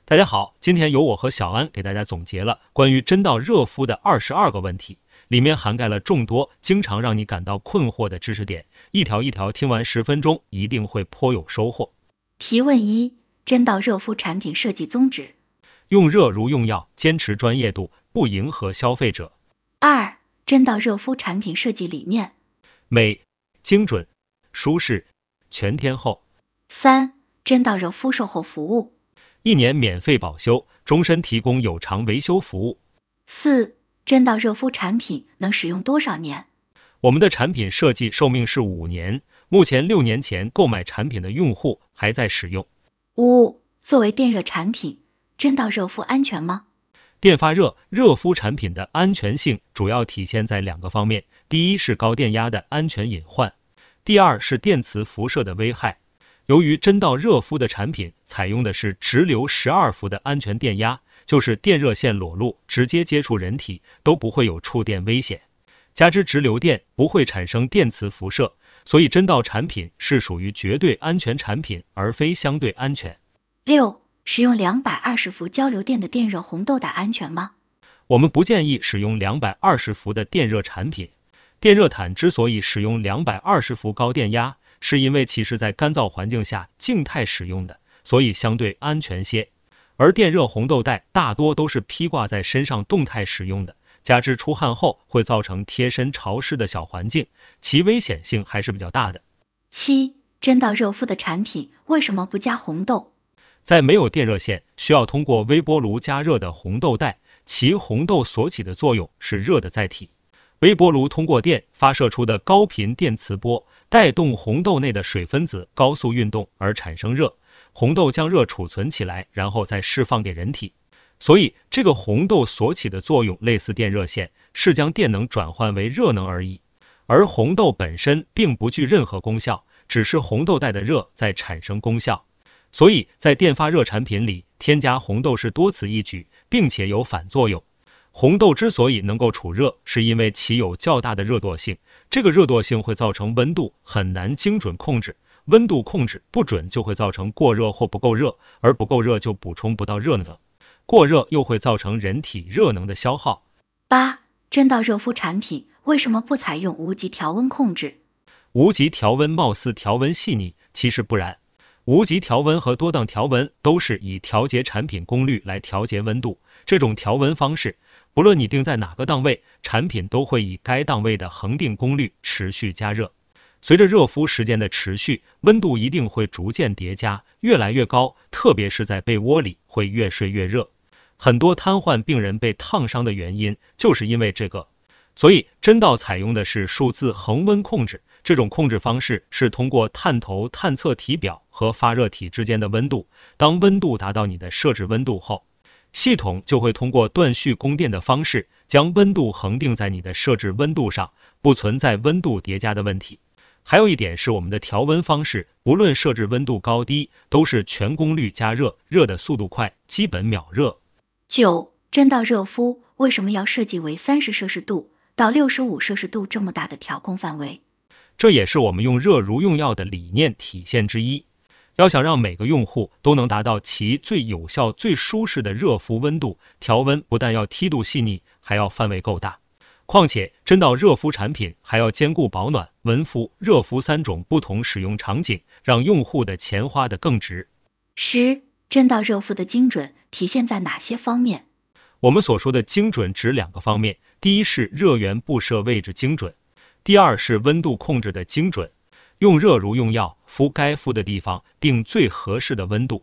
大家好，今天由我和小安给大家总结了关于真道热敷的22个问题，里面涵盖了众多经常让你感到困惑的知识点，一条一条听完10分钟，一定会颇有收获。 提问1：真道热敷产品设计宗旨。 用热如用药，坚持专业度，不迎合消费者。 2: 真道热敷产品设计理念。 美、精准、舒适、全天候。 3: 真道热敷售后服务。 1年免费保修，终身提供有偿维修服务。 4: 真道热敷产品能使用多少年？ 我们的产品设计寿命是5年，目前6年前购买产品的用户还在使用。 5: 作为电热产品，真道热敷安全吗？ 电发热热敷产品的安全性主要体现在2个方面，第一是高电压的安全隐患，第二是电磁辐射的危害。由于真道热敷的产品采用的是直流12伏的安全电压，就是电热线裸露直接接触人体都不会有触电危险，加之直流电不会产生电磁辐射，所以真道产品是属于绝对安全产品，而非相对安全。 6: 使用220伏交流电的电热红豆胆安全吗？ 我们不建议使用220伏的电热产品。电热毯之所以使用220伏高电压，是因为其是在干燥环境下静态使用的，所以相对安全些。而电热红豆袋大多都是披挂在身上动态使用的，加之出汗后会造成贴身潮湿的小环境，其危险性还是比较大的。 7: 真道热敷的产品为什么不加红豆？ 在没有电热线，需要通过微波炉加热的红豆袋，其红豆所起的作用是热的载体。微波炉通过电发射出的高频电磁波，带动红豆内的水分子高速运动而产生热，红豆将热储存起来，然后再释放给人体。所以这个红豆所起的作用类似电热线，是将电能转换为热能而已。而红豆本身并不具任何功效，只是红豆带的热在产生功效。所以在电发热产品里添加红豆是多此一举，并且有反作用。红豆之所以能够储热，是因为其有较大的热惰性，这个热惰性会造成温度很难精准控制，温度控制不准就会造成过热或不够热，而不够热就补充不到热能，过热又会造成人体热能的消耗。 8: 真道热敷产品为什么不采用无极调温控制？ 无极调温貌似调温细腻，其实不然。无极调温和多档调温都是以调节产品功率来调节温度，这种调温方式不论你定在哪个档位，产品都会以该档位的恒定功率持续加热。随着热敷时间的持续，温度一定会逐渐叠加，越来越高，特别是在被窝里会越睡越热。很多瘫痪病人被烫伤的原因就是因为这个。所以真道采用的是数字恒温控制，这种控制方式是通过探头探测体表和发热体之间的温度，当温度达到你的设置温度后，系统就会通过断续供电的方式将温度恒定在你的设置温度上，不存在温度叠加的问题。还有一点是我们的调温方式，不论设置温度高低，都是全功率加热，热的速度快，基本秒热。 9: 真道热敷为什么要设计为30摄氏度到65摄氏度这么大的调控范围？ 这也是我们用热如用药的理念体现之一。要想让每个用户都能达到其最有效最舒适的热敷温度，调温不但要梯度细腻，还要范围够大。况且真道热敷产品还要兼顾保暖、温敷、热敷3种不同使用场景，让用户的钱花得更值。 10: 真道热敷的精准体现在哪些方面？ 我们所说的精准指2个方面，第一是热源布设位置精准，第二是温度控制的精准。用热如用药，敷该敷的地方，定最合适的温度。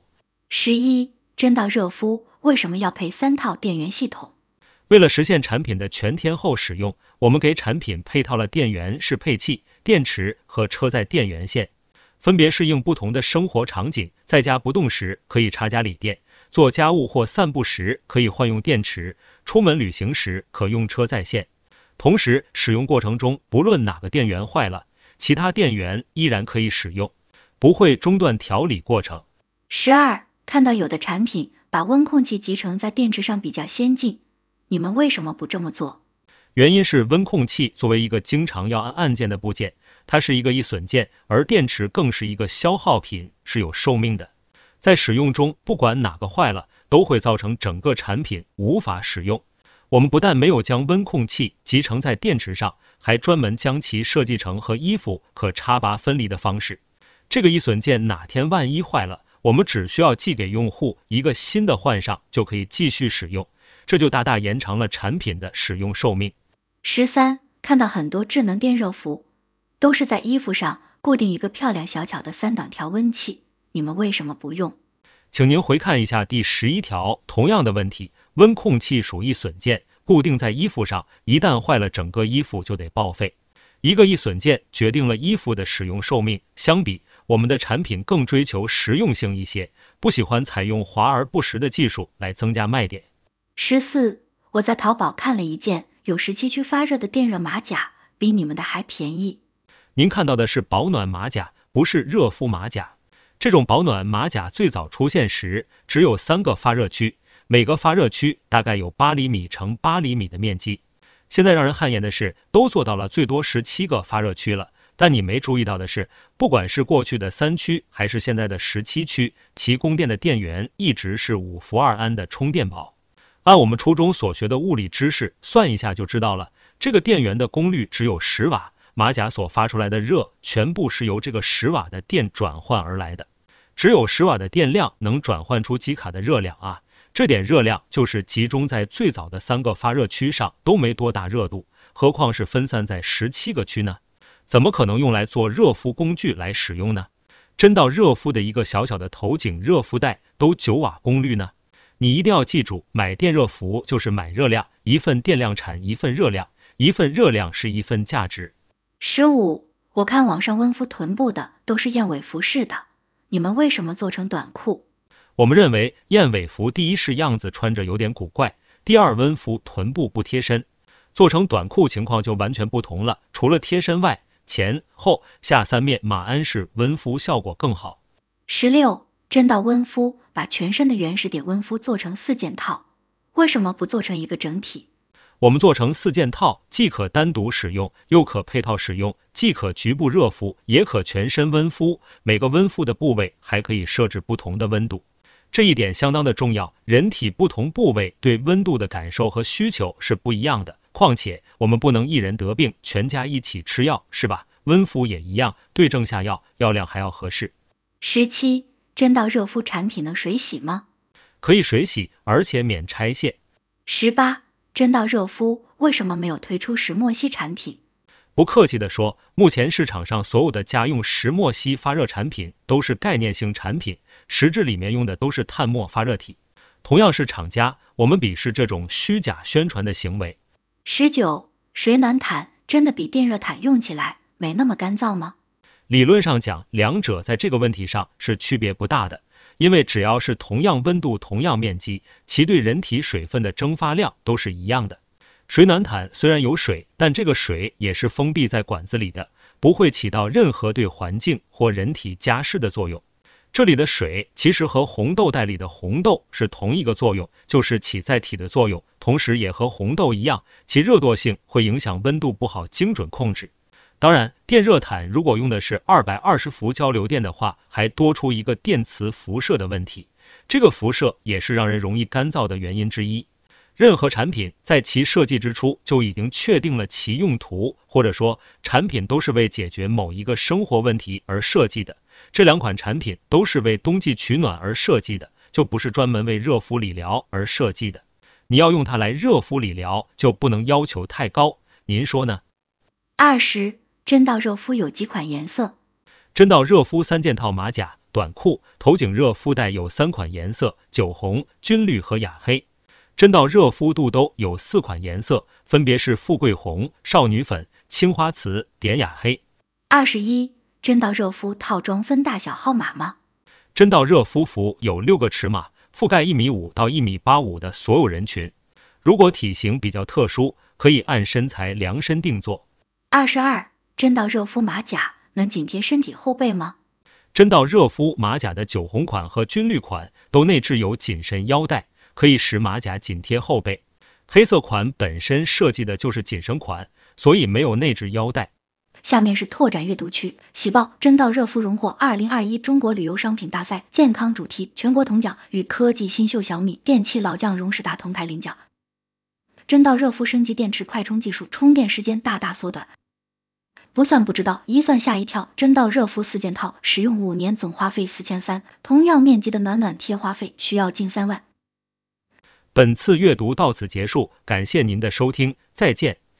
11: 真道热敷为什么要配3套电源系统？ 为了实现产品的全天候使用，我们给产品配套了电源适配器、电池和车载电源线，分别适应不同的生活场景，在家不动时可以插家里电，做家务或散步时可以换用电池，出门旅行时可用车载线。同时使用过程中，不论哪个电源坏了，其他电源依然可以使用，不会中断调理过程。 12: 看到有的产品把温控器集成在电池上比较先进，你们为什么不这么做？ 原因是温控器作为一个经常要按按键的部件，它是一个易损件，而电池更是一个消耗品，是有寿命的。 在使用中不管哪个坏了，都会造成整个产品无法使用。我们不但没有将温控器集成在电池上，还专门将其设计成和衣服可插拔分离的方式。这个易损件哪天万一坏了，我们只需要寄给用户一个新的换上，就可以继续使用，这就大大延长了产品的使用寿命。 13. 看到很多智能电热服都是在衣服上固定一个漂亮小巧的3档调温器，你们为什么不用？ 请您回看一下第11条，同样的问题，温控器属易损件，固定在衣服上，一旦坏了，整个衣服就得报废。一个易损件决定了衣服的使用寿命，相比我们的产品更追求实用性一些，不喜欢采用华而不实的技术来增加卖点。 14. 我在淘宝看了一件有17区发热的电热马甲，比你们的还便宜。 您看到的是保暖马甲，不是热敷马甲。这种保暖马甲最早出现时只有3个发热区，每个发热区大概有8厘米乘8厘米的面积。现在让人汗颜的是，都做到了最多17个发热区了，但你没注意到的是，不管是过去的3区还是现在的17区，其供电的电源一直是5伏2安的充电宝。按我们初中所学的物理知识算一下就知道了，这个电源的功率只有10瓦，马甲所发出来的热全部是由这个10瓦的电转换而来的。只有10瓦的电量能转换出几卡的热量啊，这点热量就是集中在最早的3个发热区上，都没多大热度，何况是分散在17个区呢？怎么可能用来做热敷工具来使用呢？真到热敷的一个小小的头颈热敷带都9瓦功率呢？你一定要记住，买电热服就是买热量，一份电量产一份热量，一份热量是一份价值。 15. 我看网上温敷臀部的都是燕尾服式的，你们为什么做成短裤？ 我们认为燕尾服第一是样子穿着有点古怪，第二温敷臀部不贴身，做成短裤情况就完全不同了，除了贴身外，前后下3面马鞍式温敷效果更好。 16. 真到温敷把全身的原始点温敷做成4件套，为什么不做成一个整体？ 我们做成4件套，既可单独使用，又可配套使用，既可局部热敷，也可全身温敷，每个温敷的部位还可以设置不同的温度。这一点相当的重要，人体不同部位对温度的感受和需求是不一样的，况且我们不能一人得病，全家一起吃药，是吧？温敷也一样，对症下药，药量还要合适。 17. 真到热敷产品能水洗吗？ 可以水洗，而且免拆卸。 18. 真到热敷为什么没有推出石墨烯产品？ 不客气地说，目前市场上所有的家用石墨烯发热产品都是概念性产品，实质里面用的都是碳膜发热体。同样是厂家，我们鄙视这种虚假宣传的行为。 19. 水暖毯真的比电热毯用起来没那么干燥吗？ 理论上讲，两者在这个问题上是区别不大的，因为只要是同样温度、同样面积，其对人体水分的蒸发量都是一样的。水暖毯虽然有水，但这个水也是封闭在管子里的，不会起到任何对环境或人体加湿的作用。这里的水其实和红豆袋里的红豆是同一个作用，就是起载体的作用，同时也和红豆一样，其热惰性会影响温度不好精准控制。当然，电热毯如果用的是220伏交流电的话，还多出一个电磁辐射的问题，这个辐射也是让人容易干燥的原因之一。任何产品在其设计之初就已经确定了其用途，或者说产品都是为解决某一个生活问题而设计的。这2款产品都是为冬季取暖而设计的，就不是专门为热敷理疗而设计的。你要用它来热敷理疗，就不能要求太高，您说呢 ？20. 真到热敷有几款颜色？ 真到热敷3件套马甲、短裤、头颈热敷带有3款颜色，酒红、军绿和雅黑。真到热敷肚兜有4款颜色，分别是富贵红、少女粉、青花瓷、碘雅黑。 21. 真到热敷套装分大小号码吗？ 真到热敷服有6个尺码，覆盖1.5米到1.85米的所有人群。如果体型比较特殊，可以按身材量身定做。 22. 真到热敷马甲能紧贴身体后背吗？ 真到热敷马甲的酒红款和军绿款都内置有紧身腰带，可以使马甲紧贴后背。黑色款本身设计的就是紧身款，所以没有内置腰带。 下面是拓展阅读区，喜报真道热敷荣获2021中国旅游商品大赛健康主题全国铜奖，与科技新秀小米电器老将荣事达同台领奖。真道热敷升级电池快充技术，充电时间大大缩短。不算不知道，一算吓一跳，真道热敷4件套，使用5年总花费4300，同样面积的暖暖贴花费需要近3万。 本次阅读到此结束，感谢您的收听，再见。